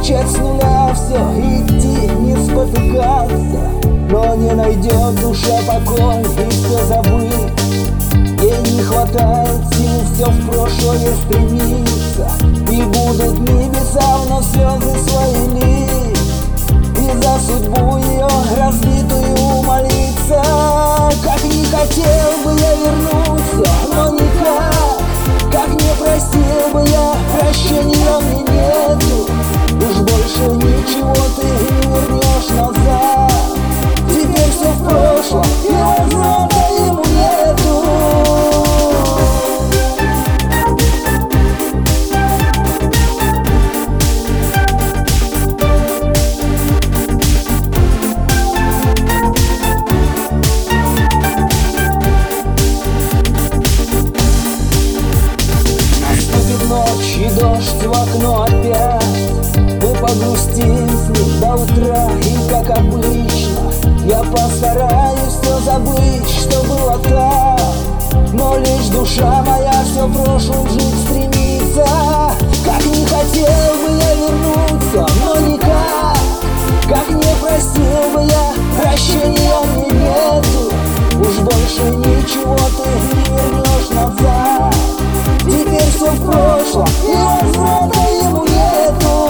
начать с нуля все, идти, не спотыкаться. Но не найдет душа покой и все забыть. Ей не хватает сил все в прошлое стремиться. И будут небеса вновь слезы свои лить, и за судьбу ее разбитую молиться. Как не хотел бы я вернуться, но никак. Как не простил бы я, прощения мне нету. Уж больше ничего ты не вернешь назад. Теперь все в прошлом, и возврата ему нету. Ночь и дождь в окно опять. Мы погрустим с ним до утра. И как обычно я постараюсь все забыть, что было так. Но лишь душа моя все в прошлом жить стремится. Как не хотел бы я вернуться, но никак. Как не простил бы я, прощения мне нету. Уж больше ничего ты не вернешь назад. Теперь все в прошлом, и возврата ему нету.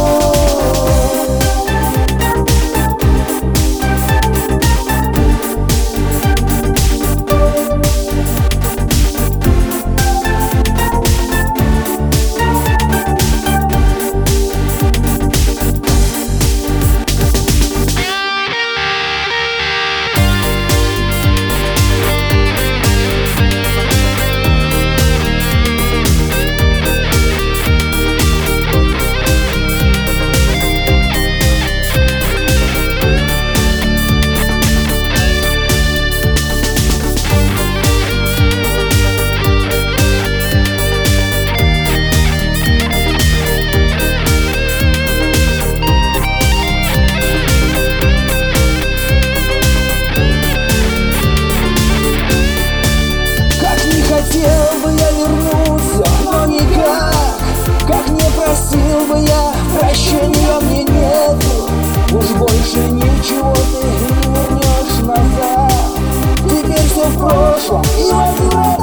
Хотел бы я вернуться, но никак. Как не просил бы я, прощения мне нету. Уж больше ничего ты не вернешь назад. Теперь все в прошлом, и возврат